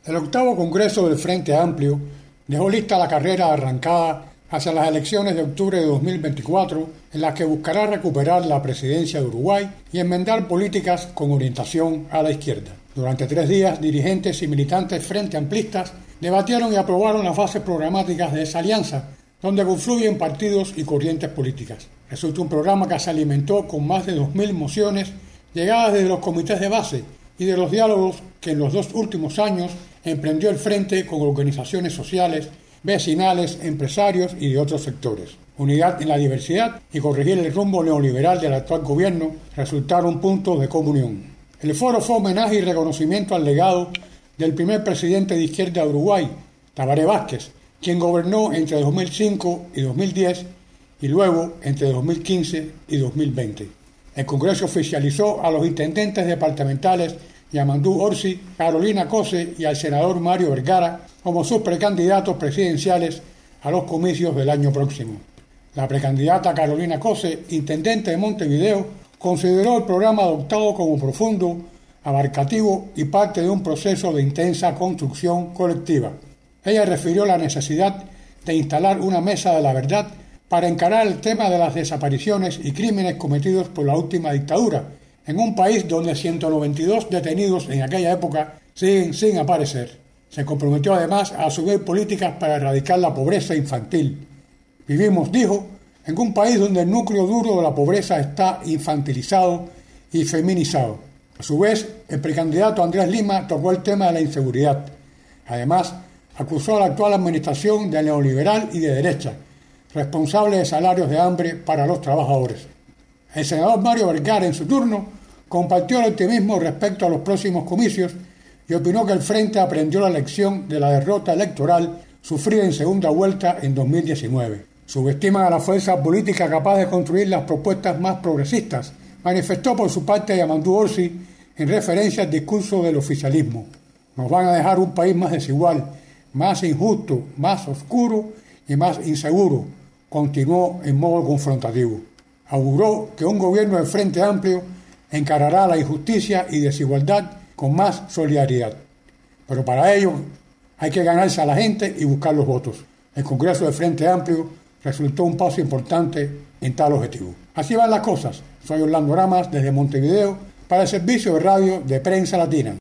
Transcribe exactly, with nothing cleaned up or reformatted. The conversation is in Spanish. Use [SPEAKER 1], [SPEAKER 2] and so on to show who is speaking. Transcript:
[SPEAKER 1] El octavo Congreso del Frente Amplio dejó lista la carrera arrancada hacia las elecciones de octubre de dos mil veinticuatro, en las que buscará recuperar la presidencia de Uruguay y enmendar políticas con orientación a la izquierda. Durante tres días, dirigentes y militantes frente amplistas debatieron y aprobaron las bases programáticas de esa alianza, donde confluyen partidos y corrientes políticas. Resulta un programa que se alimentó con más de dos mil mociones llegadas desde los comités de base y de los diálogos que en los dos últimos años emprendió el Frente con organizaciones sociales, vecinales, empresarios y de otros sectores. Unidad en la diversidad y corregir el rumbo neoliberal del actual gobierno resultaron puntos de comunión. El foro fue homenaje y reconocimiento al legado del primer presidente de izquierda de Uruguay, Tabaré Vázquez, quien gobernó entre dos mil cinco y dos mil diez y luego entre dos mil quince y dos mil veinte. El Congreso oficializó a los intendentes departamentales Yamandú Orsi, Carolina Cose y al senador Mario Vergara como sus precandidatos presidenciales a los comicios del año próximo. La precandidata Carolina Cose, intendente de Montevideo, consideró el programa adoptado como profundo, abarcativo y parte de un proceso de intensa construcción colectiva. Ella refirió la necesidad de instalar una mesa de la verdad para encarar el tema de las desapariciones y crímenes cometidos por la última dictadura, en un país donde ciento noventa y dos detenidos en aquella época siguen sin aparecer. Se comprometió además a asumir políticas para erradicar la pobreza infantil. Vivimos, dijo, en un país donde el núcleo duro de la pobreza está infantilizado y feminizado. A su vez, el precandidato Andrés Lima tocó el tema de la inseguridad. Además, acusó a la actual administración de neoliberal y de derecha, responsable de salarios de hambre para los trabajadores. El senador Mario Vergara, en su turno, compartió el optimismo respecto a los próximos comicios y opinó que el Frente aprendió la lección de la derrota electoral sufrida en segunda vuelta en dos mil diecinueve. Subestima a la fuerza política capaz de construir las propuestas más progresistas, manifestó por su parte Yamandú Orsi en referencia al discurso del oficialismo. Nos van a dejar un país más desigual, más injusto, más oscuro y más inseguro, continuó en modo confrontativo. Auguró que un gobierno del Frente Amplio encarará la injusticia y desigualdad con más solidaridad. Pero para ello hay que ganarse a la gente y buscar los votos. El Congreso del Frente Amplio resultó un paso importante en tal objetivo. Así van las cosas. Soy Orlando Ramas desde Montevideo para el servicio de radio de Prensa Latina.